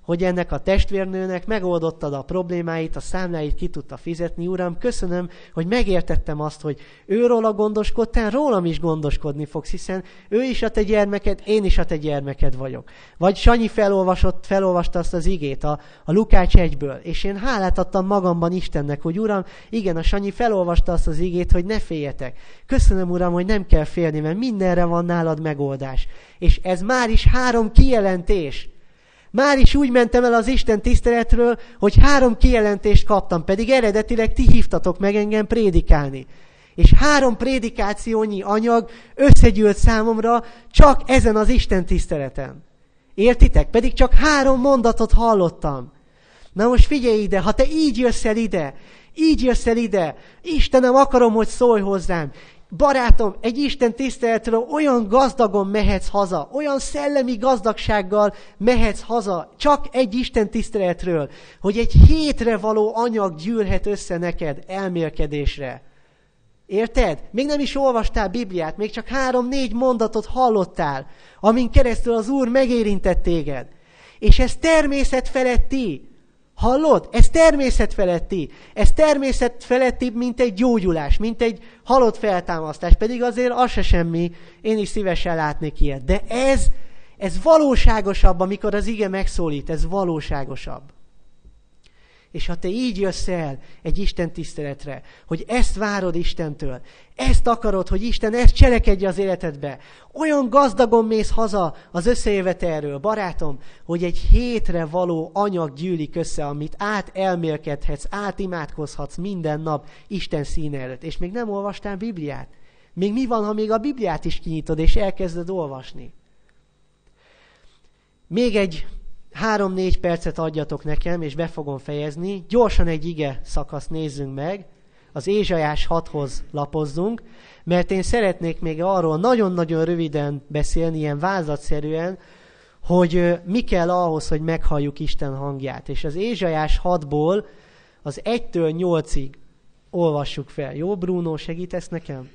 hogy ennek a testvérnőnek megoldottad a problémáit, a számláit ki tudta fizetni. Uram, köszönöm, hogy megértettem azt, hogy őróla gondoskodtál, rólam is gondoskodni fogsz, hiszen ő is a te gyermeked, én is a te gyermeked vagyok. Vagy Sanyi felolvasta azt az igét a Lukács 1-ből, és én hálát adtam magamban Istennek, hogy Uram, igen, a Sanyi felolvasta azt az igét, hogy ne féljetek. Köszönöm, Uram, hogy nem kell félni, mert mindenre van nálad megoldás. És ez már is 3 kijelentés. Már is úgy mentem el az Isten tiszteletről, hogy 3 kijelentést kaptam, pedig eredetileg ti hívtatok meg engem prédikálni. És 3 prédikációnyi anyag összegyűlt számomra csak ezen az Isten tiszteleten. Értitek? Pedig csak 3 mondatot hallottam. Na most figyelj ide, ha te így jössz el ide, Istenem, akarom, hogy szólj hozzám. Barátom, egy Isten tiszteletről olyan gazdagon mehetsz haza, olyan szellemi gazdagsággal mehetsz haza, csak egy Isten tiszteletről, hogy egy hétre való anyag gyűlhet össze neked elmélkedésre. Érted? Még nem is olvastál Bibliát, még csak 3-4 mondatot hallottál, amin keresztül az Úr megérintett téged. És ez természetfeletti. Hallod? Ez természetfeletti. Ez természetfelettibb, mint egy gyógyulás, mint egy halott feltámasztás. Pedig azért az se semmi, én is szívesen látnék ilyet. De ez valóságosabb, amikor az ige megszólít, ez valóságosabb. És ha te így jössz el egy Isten tiszteletre, hogy ezt várod Istentől, ezt akarod, hogy Isten ezt cselekedje az életedbe, olyan gazdagon mész haza az összejövetelről, barátom, hogy egy hétre való anyag gyűlik össze, amit elmélkedhetsz, imádkozhatsz minden nap Isten színe előtt. És még nem olvastál Bibliát? Még mi van, ha még a Bibliát is kinyitod, és elkezded olvasni? Még egy 3-4 percet adjatok nekem, és be fogom fejezni. Gyorsan egy ige szakaszt nézzünk meg. Az Ézsaiás 6-hoz lapozzunk, mert én szeretnék még arról nagyon-nagyon röviden beszélni, ilyen vázlatszerűen, hogy mi kell ahhoz, hogy meghalljuk Isten hangját. És az Ézsaiás 6-ból az 1-től 8-ig olvassuk fel. Jó, Bruno, segítesz nekem?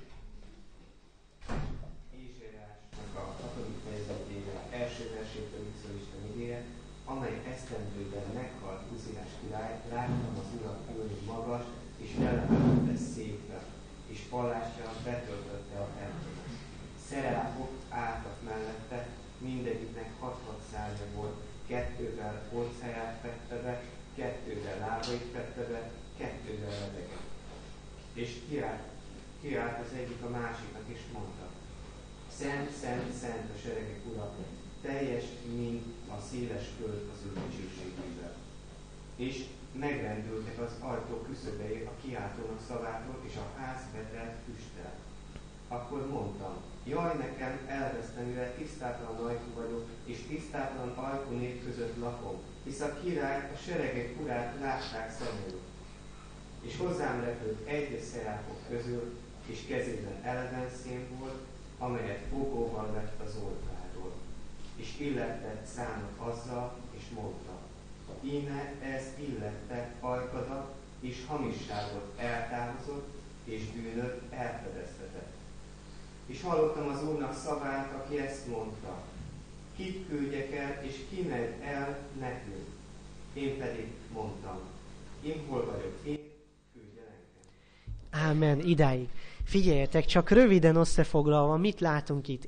Amely esztendőben meghalt Uziás király, láttam az Urat ülni magas, és felemelte székre, és pallásra betöltötte a templomat. Szeráfok álltak mellette, mindegyiknek 6 szárnya volt, 2-vel orcáját fette be, 2-vel lábait fette be, 2-vel ledeget. És kiállt az egyik a másiknak, és mondta: Szent, szent, szent a seregek Ura, teljes, mint a széles föld az ő dicsőségével. És megrendültek az ajtó küszöbei a kiáltónak szavától, és a ház betelt füsttel. Akkor mondtam: jaj nekem, elvesztenőre tisztátlan ajkú vagyok, és tisztátlan ajkú nép között lakom, hisz a király a seregek Urát látták szemül. És hozzám repült egy szeráfok közül, és kezében eleven szén volt, amelyet fogóval vett az oltáról. És illette számot azzal, és mondta: íme ez illette ajkadat, és hamisságot eltávozott, és bűnöt elfedeztetett. És hallottam az Úrnak szavát, aki ezt mondta: kit küldjek el, és ki megy el nekünk? Én pedig mondtam: én hol vagyok én, küldj el engem. Ámen, idáig. Figyeljetek, csak röviden összefoglalva, mit látunk itt?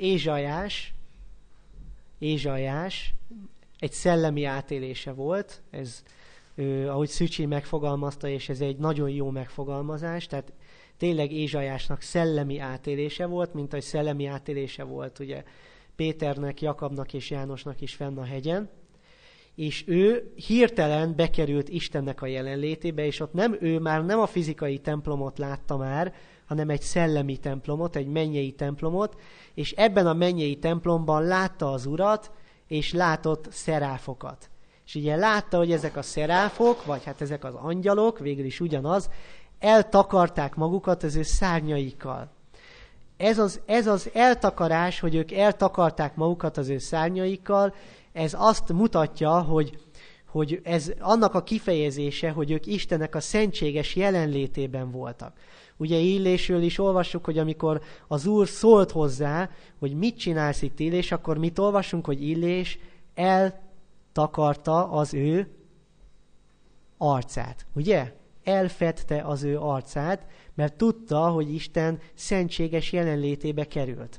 Ézsaiás egy szellemi átélése volt, ez, ahogy Szücsi megfogalmazta, és ez egy nagyon jó megfogalmazás, tehát tényleg Ézsaiásnak szellemi átélése volt, mint ahogy szellemi átélése volt ugye Péternek, Jakabnak és Jánosnak is fenn a hegyen, és ő hirtelen bekerült Istennek a jelenlétébe, és ott ő már nem a fizikai templomot látta már, hanem egy szellemi templomot, egy mennyei templomot, és ebben a mennyei templomban látta az Urat, és látott szeráfokat. És ugye látta, hogy ezek a szeráfok, vagy hát ezek az angyalok, végül is ugyanaz, eltakarták magukat az ő szárnyaikkal. Ez az eltakarás, hogy ők eltakarták magukat az ő szárnyaikkal, ez azt mutatja, hogy ez annak a kifejezése, hogy ők Istennek a szentséges jelenlétében voltak. Ugye Illésről is olvassuk, hogy amikor az Úr szólt hozzá, hogy mit csinálsz itt, Illés, akkor mit olvassunk, hogy Illés takarta az ő arcát. Ugye? Elfedte az ő arcát, mert tudta, hogy Isten szentséges jelenlétébe került.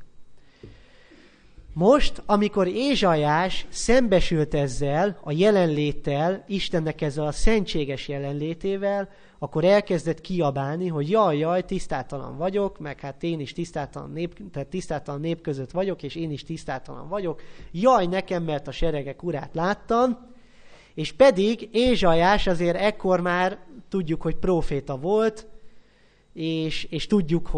Most, amikor Ézsaiás szembesült ezzel a jelenléttel, Istennek ezzel a szentséges jelenlétével, akkor elkezdett kiabálni, hogy jaj, tisztátalan vagyok, meg hát én is tisztátalan nép között vagyok, és én is tisztátalan vagyok. Jaj nekem, mert a seregek urát láttam, és pedig Ézsaiás azért ekkor már tudjuk, hogy próféta volt, és tudjuk,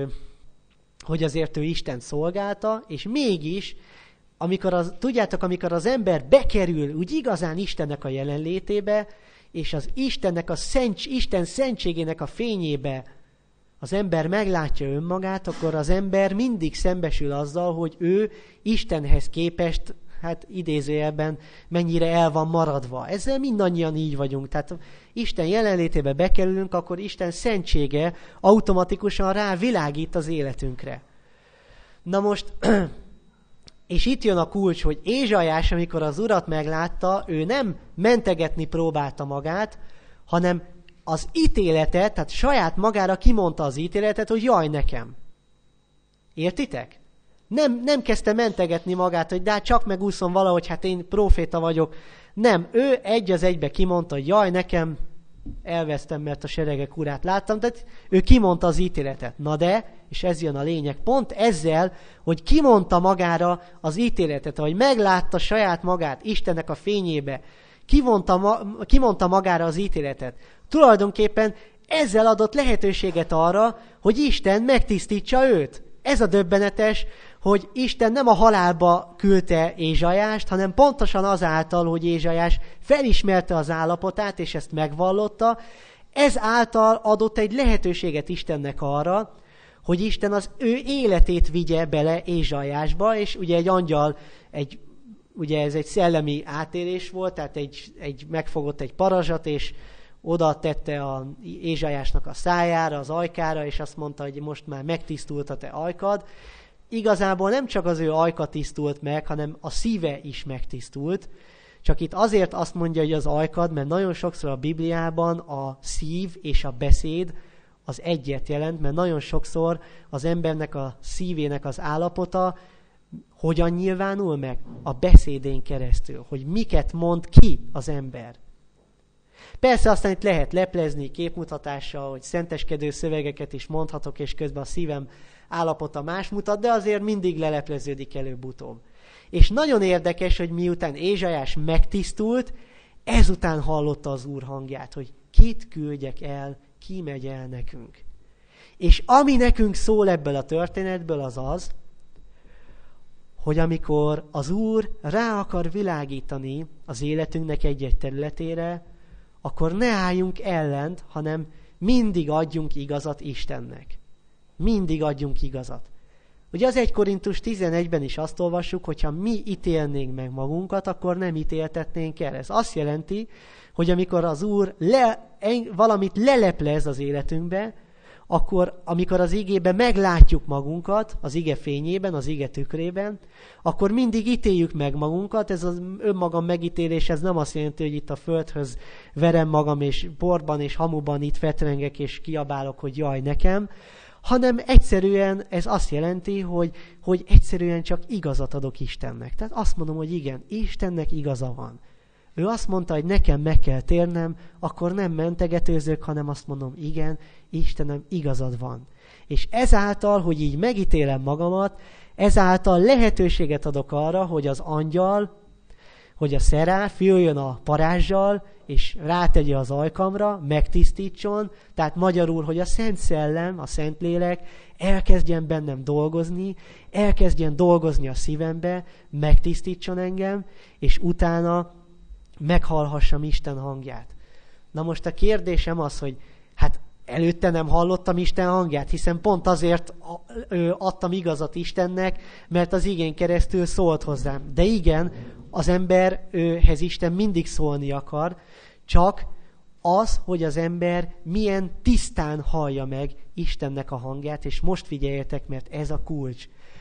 hogy azért ő Isten szolgálta, és mégis, amikor az ember bekerül úgy igazán Istennek a jelenlétébe, és az Isten szentségének a fényébe az ember meglátja önmagát, akkor az ember mindig szembesül azzal, hogy ő Istenhez képest, hát idézőjelben mennyire el van maradva. Ezzel mindannyian így vagyunk. Tehát Isten jelenlétébe bekerülünk, akkor Isten szentsége automatikusan rávilágít az életünkre. Na most, és itt jön a kulcs, hogy Ézsaiás, amikor az Urat meglátta, ő nem mentegetni próbálta magát, hanem az ítéletet, tehát saját magára kimondta az ítéletet, hogy jaj nekem. Értitek? Nem kezdte mentegetni magát, hogy de csak megúszom valahogy, hát én próféta vagyok. Nem, ő egy az egybe kimondta, hogy jaj nekem, elvesztem, mert a seregek urát láttam. Tehát ő kimondta az ítéletet. Na de, és ez jön a lényeg, pont ezzel, hogy kimondta magára az ítéletet, hogy meglátta saját magát Istennek a fényébe, kimondta magára az ítéletet. Tulajdonképpen ezzel adott lehetőséget arra, hogy Isten megtisztítsa őt. Ez a döbbenetes, hogy Isten nem a halálba küldte Ézsaiást, hanem pontosan azáltal, hogy Ézsaiás felismerte az állapotát, és ezt megvallotta, ez által adott egy lehetőséget Istennek arra, hogy Isten az ő életét vigye bele Ézsaiásba, és ugye egy angyal, ugye ez egy szellemi átélés volt, tehát megfogott egy parazsat, és oda tette a Ézsaiásnak a szájára, az ajkára, és azt mondta, hogy most már megtisztult a te ajkad. Igazából nem csak az ő ajka tisztult meg, hanem a szíve is megtisztult. Csak itt azért azt mondja, hogy az ajkad, mert nagyon sokszor a Bibliában a szív és a beszéd az egyet jelent, mert nagyon sokszor az embernek a szívének az állapota hogyan nyilvánul meg? A beszédén keresztül, hogy miket mond ki az ember. Persze aztán itt lehet leplezni képmutatással, hogy szenteskedő szövegeket is mondhatok, és közben a szívem állapota más mutat, de azért mindig lelepleződik előbb-utóbb. És nagyon érdekes, hogy miután Ézsaiás megtisztult, ezután hallotta az Úr hangját, hogy kit küldjek el, ki megy el nekünk. És ami nekünk szól ebből a történetből az az, hogy amikor az Úr rá akar világítani az életünknek egy-egy területére, akkor ne álljunk ellent, hanem mindig adjunk igazat Istennek. Mindig adjunk igazat. Ugye az 1 Korintus 11-ben is azt olvassuk, hogyha mi ítélnénk meg magunkat, akkor nem ítéltetnénk el. Ez azt jelenti, hogy amikor az Úr valamit leleplez az életünkbe, akkor amikor az igében meglátjuk magunkat, az ige fényében, az ige tükrében, akkor mindig ítéljük meg magunkat. Ez az önmagam megítélés, ez nem azt jelenti, hogy itt a földhöz verem magam, és borban és hamuban itt fetrengek, és kiabálok, hogy jaj nekem, hanem egyszerűen ez azt jelenti, hogy egyszerűen csak igazat adok Istennek. Tehát azt mondom, hogy igen, Istennek igaza van. Ő azt mondta, hogy nekem meg kell térnem, akkor nem mentegetőzök, hanem azt mondom, igen, Istenem, igazad van. És ezáltal, hogy így megítélem magamat, ezáltal lehetőséget adok arra, hogy az angyal, hogy a szeráf jöjjön a parázsal, és rátegye az ajkamra, megtisztítson, tehát magyarul, hogy a Szent Szellem, a Szentlélek elkezdjen bennem dolgozni, elkezdjen dolgozni a szívembe, megtisztítson engem, és utána meghallhassam Isten hangját. Na most a kérdésem az, hogy hát előtte nem hallottam Isten hangját, hiszen pont azért adtam igazat Istennek, mert az igén keresztül szólt hozzám. De igen, az emberhez Isten mindig szólni akar, csak az, hogy az ember milyen tisztán hallja meg Istennek a hangját, és most figyeljetek, mert ez a kulcs,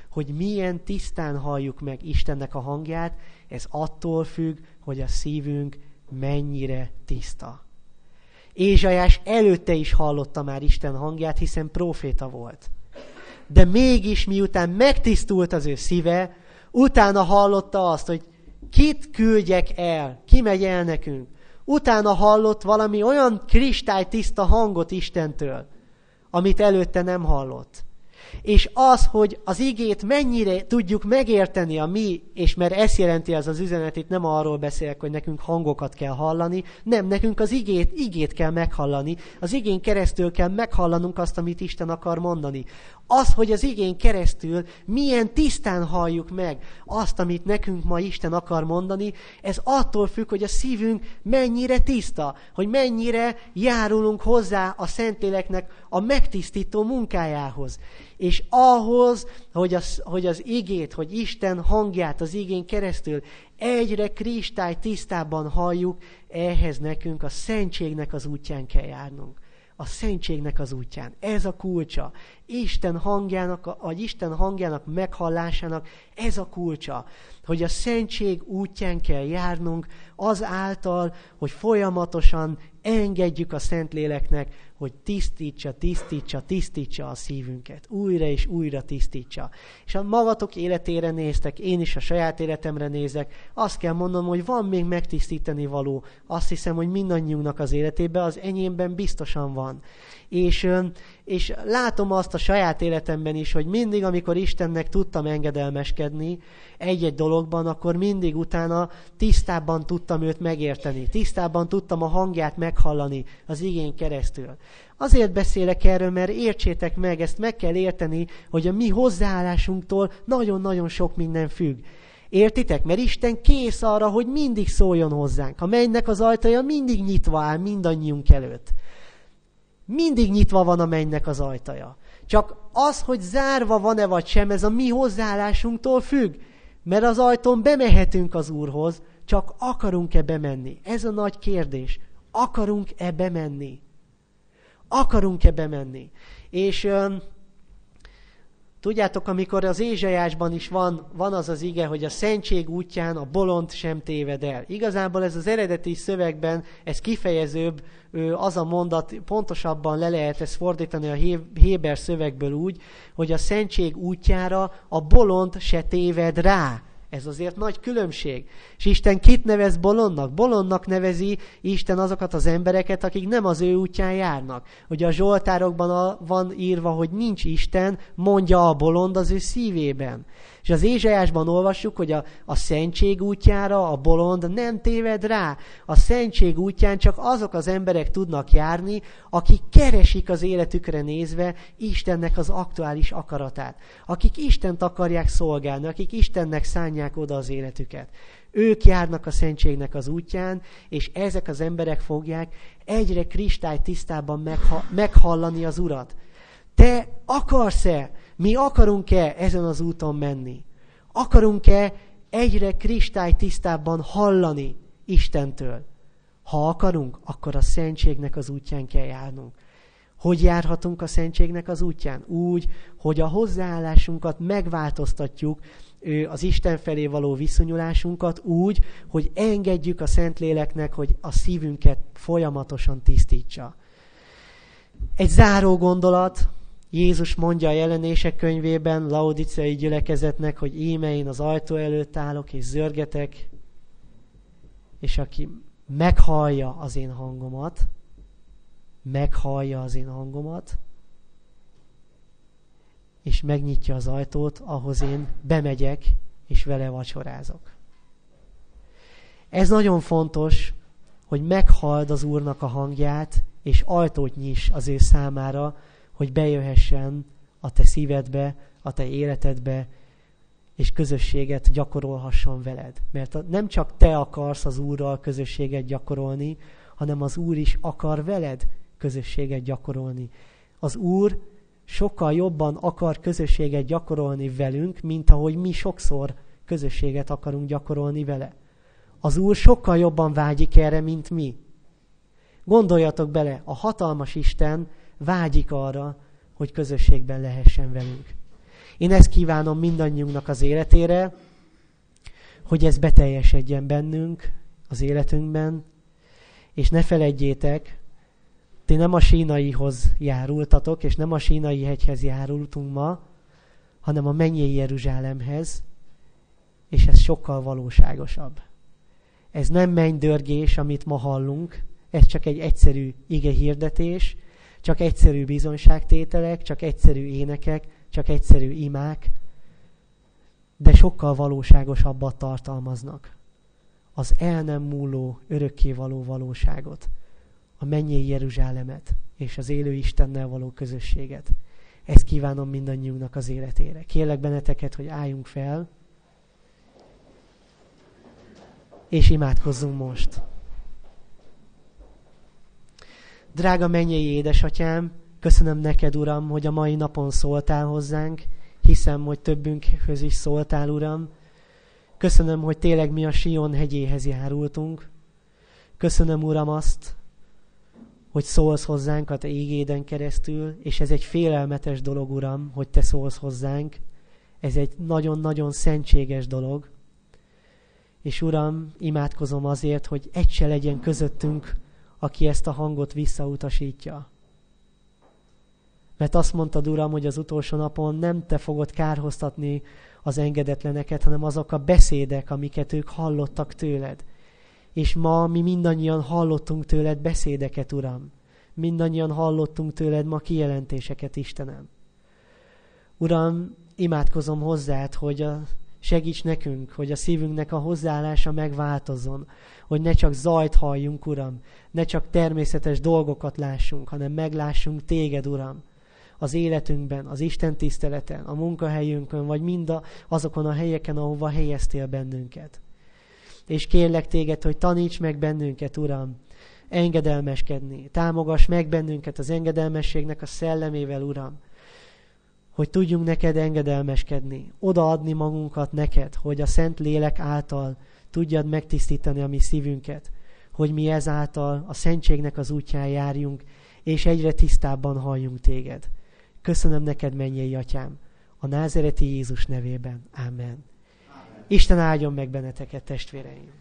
hogy milyen tisztán halljuk meg Istennek a hangját, ez attól függ, hogy a szívünk mennyire tiszta. Ézsaiás előtte is hallotta már Isten hangját, hiszen próféta volt. De mégis miután megtisztult az ő szíve, utána hallotta azt, hogy kit küldjek el, ki megy el nekünk. Utána hallott valami olyan kristálytiszta hangot Istentől, amit előtte nem hallott. És az, hogy az igét mennyire tudjuk megérteni a mi, és mert ezt jelenti ez az üzenet, itt nem arról beszélek, hogy nekünk hangokat kell hallani, nem, nekünk az igét kell meghallani, az igén keresztül kell meghallanunk azt, amit Isten akar mondani. Az, hogy az igén keresztül milyen tisztán halljuk meg azt, amit nekünk ma Isten akar mondani, ez attól függ, hogy a szívünk mennyire tiszta, hogy mennyire járulunk hozzá a Szentléleknek a megtisztító munkájához. És ahhoz, hogy az igét, hogy Isten hangját az igén keresztül egyre kristály tisztábban halljuk, ehhez nekünk a szentségnek az útján kell járnunk. A szentségnek az útján. Ez a kulcsa. Isten hangjának meghallásának ez a kulcsa. Hogy a szentség útján kell járnunk azáltal, hogy folyamatosan engedjük a Szentléleknek, hogy tisztítsa a szívünket. Újra és újra tisztítsa. És a magatok életére néztek, én is a saját életemre nézek, azt kell mondanom, hogy van még megtisztítani való. Azt hiszem, hogy mindannyiunknak az életében, az enyémben biztosan van. És látom azt a saját életemben is, hogy mindig, amikor Istennek tudtam engedelmeskedni egy-egy dologban, akkor mindig utána tisztábban tudtam őt megérteni, tisztábban tudtam a hangját meghallani az igén keresztül. Azért beszélek erről, mert értsétek meg, ezt meg kell érteni, hogy a mi hozzáállásunktól nagyon-nagyon sok minden függ. Értitek? Mert Isten kész arra, hogy mindig szóljon hozzánk. A mennynek az ajtaja mindig nyitva áll mindannyiunk előtt. Mindig nyitva van a mennynek az ajtaja. Csak az, hogy zárva van-e vagy sem, ez a mi hozzáállásunktól függ. Mert az ajtón bemehetünk az Úrhoz, csak akarunk-e bemenni? Ez a nagy kérdés. Akarunk-e bemenni? Akarunk-e bemenni? És tudjátok, amikor az Ézsaiásban is van az az ige, hogy a szentség útján a bolond sem téved el. Igazából ez az eredeti szövegben, ez kifejezőbb, az a mondat, pontosabban le lehet ezt fordítani a héber szövegből úgy, hogy a szentség útjára a bolond se téved rá. Ez azért nagy különbség. És Isten kit nevez bolondnak? Bolondnak nevezi Isten azokat az embereket, akik nem az ő útján járnak. Ugye a Zsoltárokban van írva, hogy nincs Isten, mondja a bolond az ő szívében. És az Ézsaiásban olvassuk, hogy a szentség útjára a bolond nem téved rá. A szentség útján csak azok az emberek tudnak járni, akik keresik az életükre nézve Istennek az aktuális akaratát. Akik Istent akarják szolgálni, akik Istennek szánják oda az életüket. Ők járnak a szentségnek az útján, és ezek az emberek fogják egyre kristálytisztában meghallani az Urat. Te akarsz-e? Mi akarunk-e ezen az úton menni? Akarunk-e egyre kristálytisztábban hallani Istentől? Ha akarunk, akkor a szentségnek az útján kell járnunk. Hogy járhatunk a szentségnek az útján? Úgy, hogy a hozzáállásunkat megváltoztatjuk, az Isten felé való viszonyulásunkat úgy, hogy engedjük a Szentléleknek, hogy a szívünket folyamatosan tisztítsa. Egy záró gondolat, Jézus mondja a Jelenések könyvében laodiceai gyülekezetnek, hogy íme én az ajtó előtt állok és zörgetek, és aki meghallja az én hangomat, és megnyitja az ajtót, ahhoz én bemegyek, és vele vacsorázok. Ez nagyon fontos, hogy meghalld az Úrnak a hangját, és ajtót nyiss az ő számára, hogy bejöhessen a te szívedbe, a te életedbe, és közösséget gyakorolhasson veled. Mert nem csak te akarsz az Úrral közösséget gyakorolni, hanem az Úr is akar veled közösséget gyakorolni. Az Úr sokkal jobban akar közösséget gyakorolni velünk, mint ahogy mi sokszor közösséget akarunk gyakorolni vele. Az Úr sokkal jobban vágyik erre, mint mi. Gondoljatok bele, a hatalmas Isten vágyik arra, hogy közösségben lehessen velünk. Én ezt kívánom mindannyiunknak az életére, hogy ez beteljesedjen bennünk, az életünkben, és ne feledjétek, ti nem a Sínaihoz járultatok, és nem a Sínai hegyhez járultunk ma, hanem a mennyei Jeruzsálemhez, és ez sokkal valóságosabb. Ez nem mennydörgés, amit ma hallunk, ez csak egy egyszerű igehirdetés, csak egyszerű bizonyságtételek, csak egyszerű énekek, csak egyszerű imák, de sokkal valóságosabbat tartalmaznak. Az el nem múló, örökkévaló valóságot, a mennyei Jeruzsálemet és az élő Istennel való közösséget. Ezt kívánom mindannyiunknak az életére. Kérlek benneteket, hogy álljunk fel, és imádkozzunk most. Drága mennyei édesatyám, köszönöm neked, Uram, hogy a mai napon szóltál hozzánk, hiszem, hogy többünkhöz is szóltál, Uram. Köszönöm, hogy tényleg mi a Sion hegyéhez járultunk. Köszönöm, Uram, azt, hogy szólsz hozzánk a te ígéden keresztül, és ez egy félelmetes dolog, Uram, hogy te szólsz hozzánk. Ez egy nagyon-nagyon szentséges dolog. És Uram, imádkozom azért, hogy egy se legyen közöttünk, aki ezt a hangot visszautasítja. Mert azt mondtad, Uram, hogy az utolsó napon nem te fogod kárhoztatni az engedetleneket, hanem azok a beszédek, amiket ők hallottak tőled. És ma mi mindannyian hallottunk tőled beszédeket, Uram. Mindannyian hallottunk tőled ma kijelentéseket, Istenem. Uram, imádkozom hozzád, hogy segíts nekünk, hogy a szívünknek a hozzáállása megváltozzon, hogy ne csak zajt halljunk, Uram, ne csak természetes dolgokat lássunk, hanem meglássunk téged, Uram, az életünkben, az Isten tiszteleten, a munkahelyünkön, vagy mind azokon a helyeken, ahova helyeztél bennünket. És kérlek téged, hogy taníts meg bennünket, Uram, engedelmeskedni. Támogass meg bennünket az engedelmességnek a szellemével, Uram, hogy tudjunk neked engedelmeskedni, odaadni magunkat neked, hogy a Szent Lélek által tudjad megtisztítani a mi szívünket, hogy mi ezáltal a szentségnek az útján járjunk, és egyre tisztábban halljunk téged. Köszönöm neked, mennyei atyám, a názereti Jézus nevében. Amen. Isten áldjon meg benneteket, testvéreim!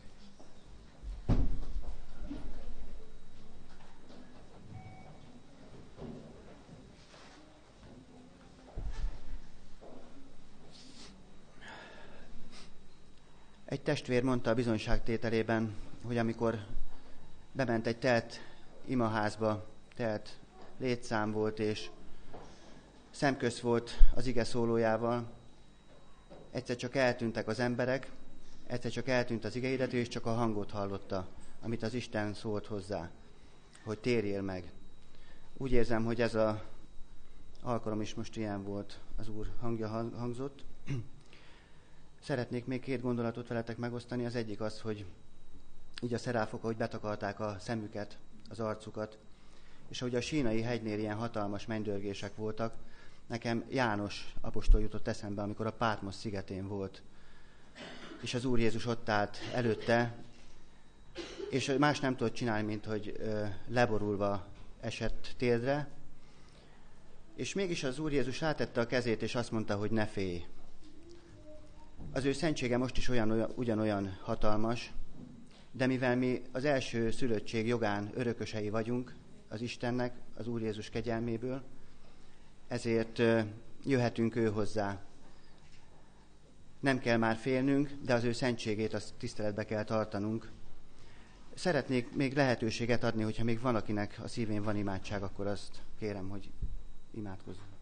Egy testvér mondta a bizonyságtételében, hogy amikor bement egy telt imaházba, telt létszám volt, és szemközt volt az ige szólójával, egyszer csak eltűntek az emberek, egyszer csak eltűnt az igehirdető, és csak a hangot hallotta, amit az Isten szólt hozzá, hogy térjél meg. Úgy érzem, hogy ez az alkalom is most ilyen volt, az Úr hangja hangzott. Szeretnék még 2 gondolatot veletek megosztani. Az egyik az, hogy így a szeráfok, ahogy betakarták a szemüket, az arcukat, és ahogy a Sínai hegynél ilyen hatalmas mennydörgések voltak, nekem János apostol jutott eszembe, amikor a Pátmos szigetén volt, és az Úr Jézus ott állt előtte, és más nem tudott csinálni, mint hogy leborulva esett térdre, és mégis az Úr Jézus rátette a kezét, és azt mondta, hogy ne félj. Az ő szentsége most is ugyanolyan hatalmas, de mivel mi az első szülöttség jogán örökösei vagyunk az Istennek, az Úr Jézus kegyelméből, ezért jöhetünk ő hozzá. Nem kell már félnünk, de az ő szentségét azt tiszteletbe kell tartanunk. Szeretnék még lehetőséget adni, hogyha még van, akinek a szívén van imádság, akkor azt kérem, hogy imádkozzunk.